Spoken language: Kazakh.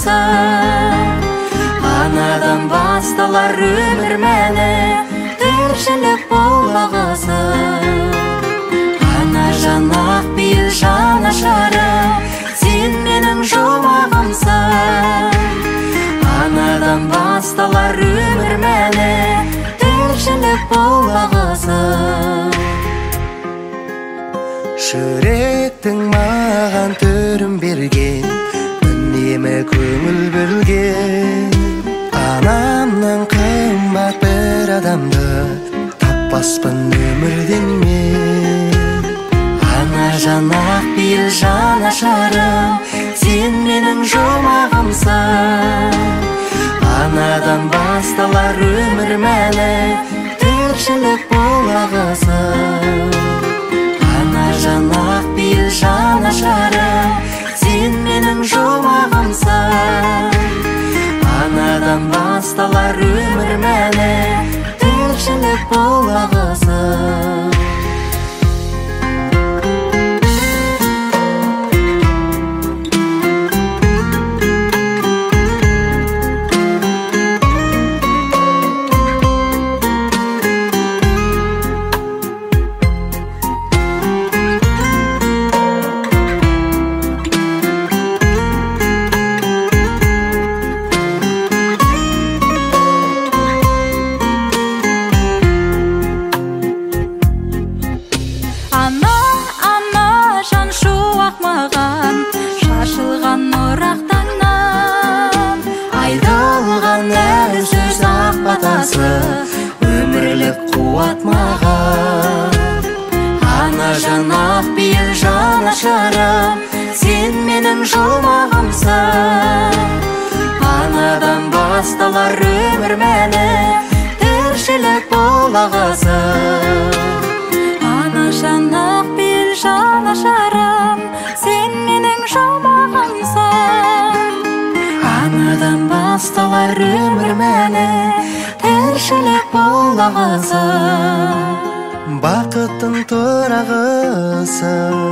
болағысы. Анадан басталар өмір мәні, тіршілік болағысы. Ана жан ақ пейіл жанашырым, сен менің жұмағымсың. Анадан басталар өмір мәні, тіршілік болағысы. Жүректің маған түрін берген, үнемі көңіл бөлген. Анамнан қымбат бір адамды таппаспын өмірден мен. Ана жан ақ пейіл жанашырым, сен менің жұмағымсың. Анадан басталар өмір мәні, тіршілік болағысы. Ана жан ақ пейіл жанашырым, сен менің жұмағымсың. Анадан басталар өмір мәні, тіршілік болағысы. Шашылған нұрақтаннан, айдалған әр сөз ақ батасы, өмірлік қуат маған. Ана жан ақ пейіл жанашырым, сен менің жұмағымсың. Анадан басталар өмір мәні, тіршілік болағысы. Ана жан ақ пейіл жанашырым, сен менің жұмағымсың. Анадан басталар өмір мәні, тіршілік болағысы. Бақыттың тұрағысың,